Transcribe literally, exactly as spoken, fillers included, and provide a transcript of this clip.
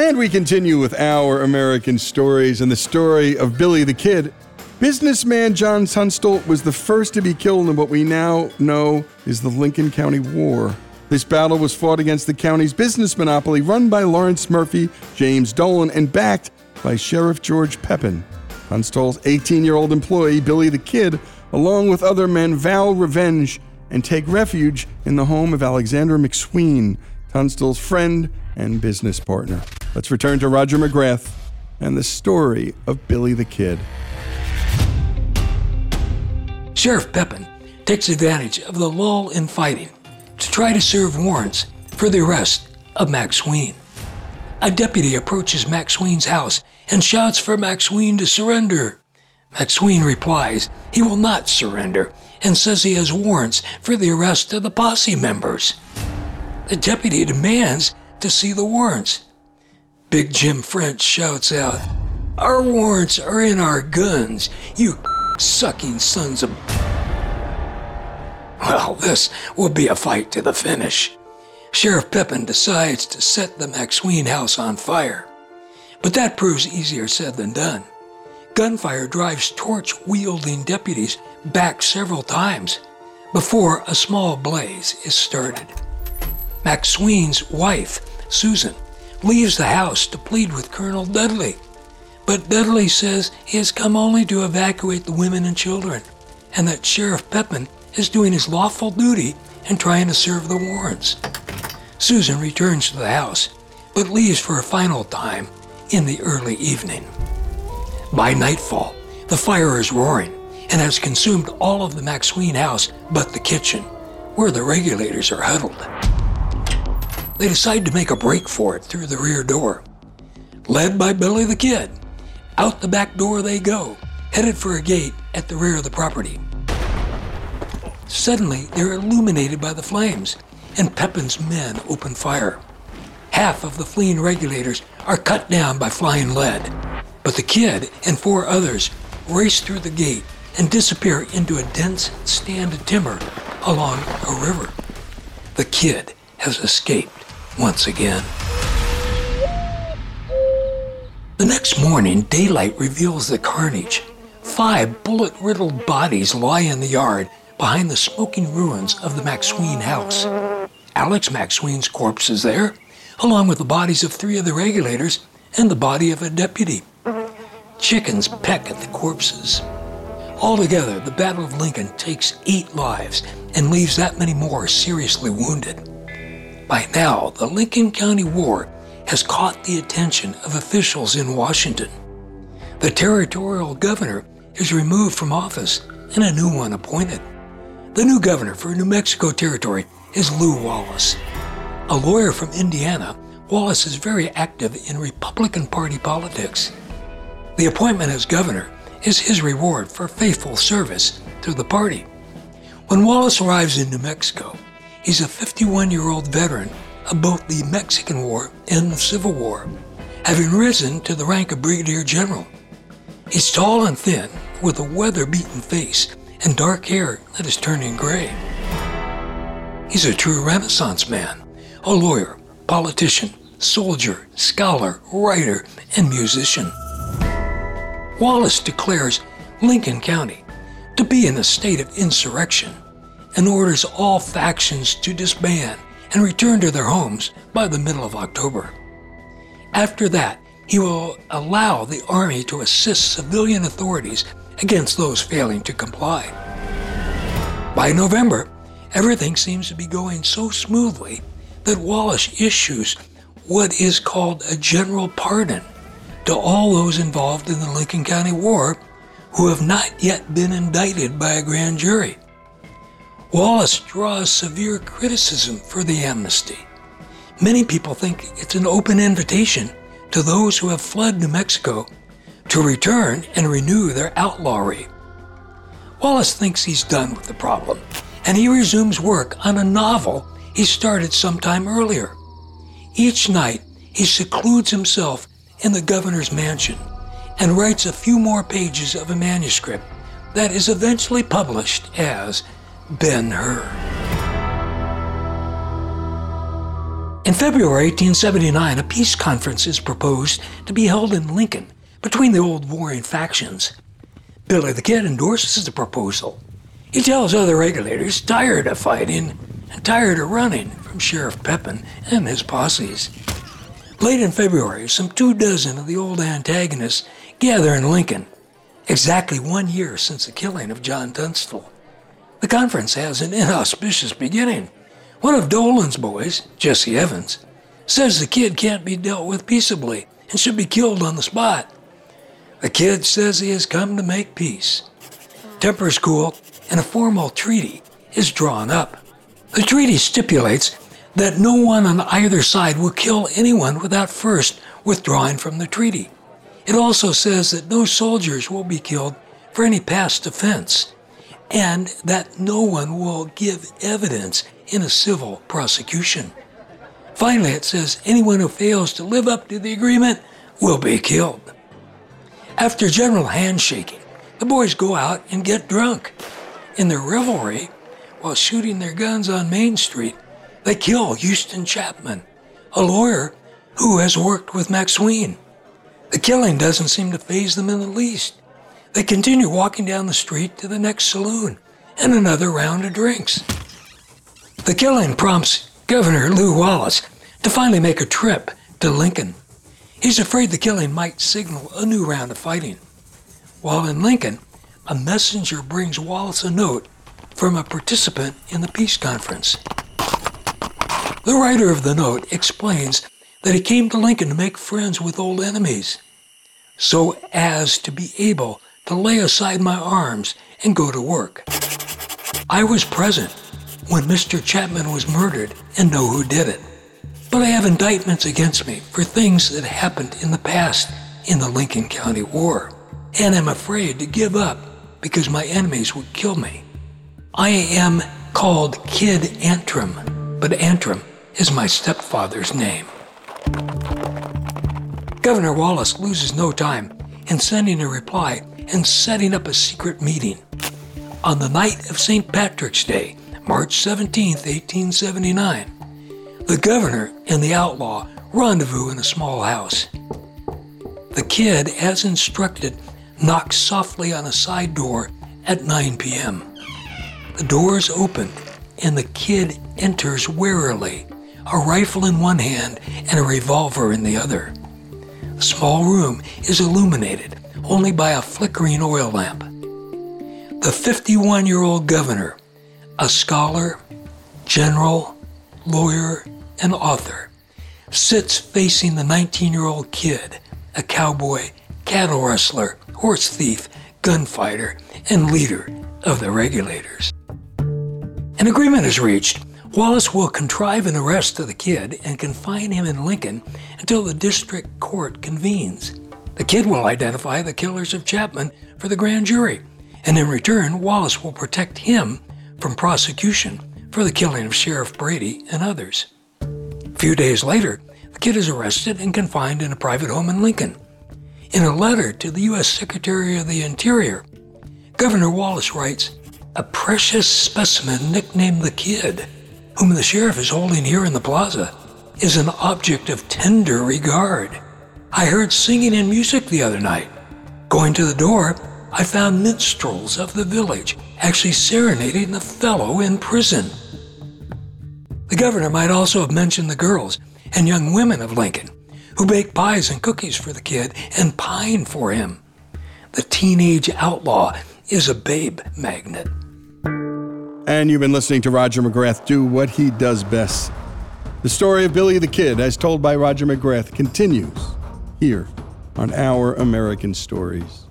And we continue with our American stories and the story of Billy the Kid. Businessman John Tunstall was the first to be killed in what we now know is the Lincoln County War. This battle was fought against the county's business monopoly run by Lawrence Murphy, James Dolan, and backed by Sheriff George Pepin. Tunstall's eighteen-year-old employee, Billy the Kid, along with other men, vow revenge and take refuge in the home of Alexander McSween, Tunstall's friend and business partner. Let's return to Roger McGrath and the story of Billy the Kid. Sheriff Pepin takes advantage of the lull in fighting to try to serve warrants for the arrest of McSween. A deputy approaches McSween's house and shouts for McSween to surrender. McSween replies he will not surrender and says he has warrants for the arrest of the posse members. The deputy demands to see the warrants. Big Jim French shouts out, "Our warrants are in our guns, you sucking sons of..." Well, this will be a fight to the finish. Sheriff Pepin decides to set the McSween house on fire. But that proves easier said than done. Gunfire drives torch-wielding deputies back several times before a small blaze is started. McSween's wife, Susan, leaves the house to plead with Colonel Dudley. But Dudley says he has come only to evacuate the women and children, and that Sheriff Pepin is doing his lawful duty and trying to serve the warrants. Susan returns to the house, but leaves for a final time in the early evening. By nightfall, the fire is roaring and has consumed all of the McSween house but the kitchen, where the regulators are huddled. They decide to make a break for it through the rear door. Led by Billy the Kid, out the back door they go, headed for a gate at the rear of the property. Suddenly, they're illuminated by the flames, and Pepin's men open fire. Half of the fleeing regulators are cut down by flying lead, but the Kid and four others race through the gate and disappear into a dense stand of timber along a river. The Kid has escaped once again. The next morning, daylight reveals the carnage. Five bullet-riddled bodies lie in the yard behind the smoking ruins of the McSween house. Alex McSween's corpse is there, along with the bodies of three of the regulators and the body of a deputy. Chickens peck at the corpses. Altogether, the Battle of Lincoln takes eight lives and leaves that many more seriously wounded. By now, the Lincoln County War has caught the attention of officials in Washington. The territorial governor is removed from office and a new one appointed. The new governor for New Mexico Territory is Lew Wallace. A lawyer from Indiana, Wallace is very active in Republican Party politics. The appointment as governor is his reward for faithful service to the party. When Wallace arrives in New Mexico, he's a fifty-one-year-old veteran of both the Mexican War and the Civil War, having risen to the rank of brigadier general. He's tall and thin, with a weather-beaten face and dark hair that is turning gray. He's a true Renaissance man, a lawyer, politician, soldier, scholar, writer, and musician. Wallace declares Lincoln County to be in a state of insurrection and orders all factions to disband and return to their homes by the middle of October. After that, he will allow the Army to assist civilian authorities against those failing to comply. By November, everything seems to be going so smoothly that Wallace issues what is called a general pardon to all those involved in the Lincoln County War who have not yet been indicted by a grand jury. Wallace draws severe criticism for the amnesty. Many people think it's an open invitation to those who have fled New Mexico to return and renew their outlawry. Wallace thinks he's done with the problem, and he resumes work on a novel he started sometime earlier. Each night, he secludes himself in the governor's mansion and writes a few more pages of a manuscript that is eventually published as Ben-Hur. In February eighteen seventy-nine, a peace conference is proposed to be held in Lincoln between the old warring factions. Billy the Kid endorses the proposal. He tells other regulators tired of fighting and tired of running from Sheriff Pepin and his posses. Late in February, some two dozen of the old antagonists gather in Lincoln, exactly one year since the killing of John Tunstall. The conference has an inauspicious beginning. One of Dolan's boys, Jesse Evans, says the Kid can't be dealt with peaceably and should be killed on the spot. The Kid says he has come to make peace. Tempers cool, and a formal treaty is drawn up. The treaty stipulates that no one on either side will kill anyone without first withdrawing from the treaty. It also says that no soldiers will be killed for any past offense, and that no one will give evidence in a civil prosecution. Finally, it says anyone who fails to live up to the agreement will be killed. After general handshaking, the boys go out and get drunk. In their revelry, while shooting their guns on Main Street, they kill Houston Chapman, a lawyer who has worked with McSween. The killing doesn't seem to faze them in the least. They continue walking down the street to the next saloon and another round of drinks. The killing prompts Governor Lew Wallace to finally make a trip to Lincoln. He's afraid the killing might signal a new round of fighting. While in Lincoln, a messenger brings Wallace a note from a participant in the peace conference. The writer of the note explains that he came to Lincoln to make friends with old enemies, so as to be able to lay aside my arms and go to work. I was present when Mister Chapman was murdered and know who did it, but I have indictments against me for things that happened in the past in the Lincoln County War, and am afraid to give up because my enemies would kill me. I am called Kid Antrim, but Antrim is my stepfather's name. Governor Wallace loses no time in sending a reply and setting up a secret meeting. On the night of Saint Patrick's Day, March seventeenth, eighteen seventy-nine, the governor and the outlaw rendezvous in a small house. The Kid, as instructed, knocks softly on a side door at nine p.m. The door is opened, and the Kid enters warily, a rifle in one hand and a revolver in the other. The small room is illuminated only by a flickering oil lamp. The fifty-one-year-old governor, a scholar, general, lawyer, and author, sits facing the nineteen-year-old Kid, a cowboy, cattle rustler, horse thief, gunfighter, and leader of the regulators. An agreement is reached. Wallace will contrive an arrest of the Kid and confine him in Lincoln until the district court convenes. The Kid will identify the killers of Chapman for the grand jury, and in return, Wallace will protect him from prosecution for the killing of Sheriff Brady and others. A few days later, the Kid is arrested and confined in a private home in Lincoln. In a letter to the U S Secretary of the Interior, Governor Wallace writes, "A precious specimen nicknamed the Kid, whom the sheriff is holding here in the plaza, is an object of tender regard. I heard singing and music the other night. Going to the door, I found minstrels of the village actually serenading the fellow in prison." The governor might also have mentioned the girls and young women of Lincoln who bake pies and cookies for the Kid and pine for him. The teenage outlaw is a babe magnet. And you've been listening to Roger McGrath do what he does best. The story of Billy the Kid, as told by Roger McGrath, continues here on Our American Stories.